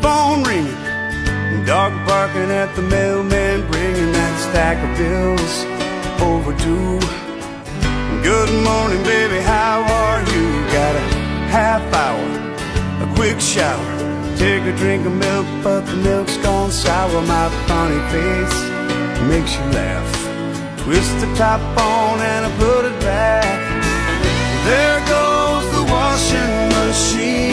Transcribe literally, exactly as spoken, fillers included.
phone ringing, dog barking at the mailman, bringing that stack of bills overdue. Good morning, baby, how are you? Got a half hour, a quick shower, take a drink of milk, but the milk's gone sour. My funny face makes you laugh. Twist the top on and I put it back. There goes the washing machine.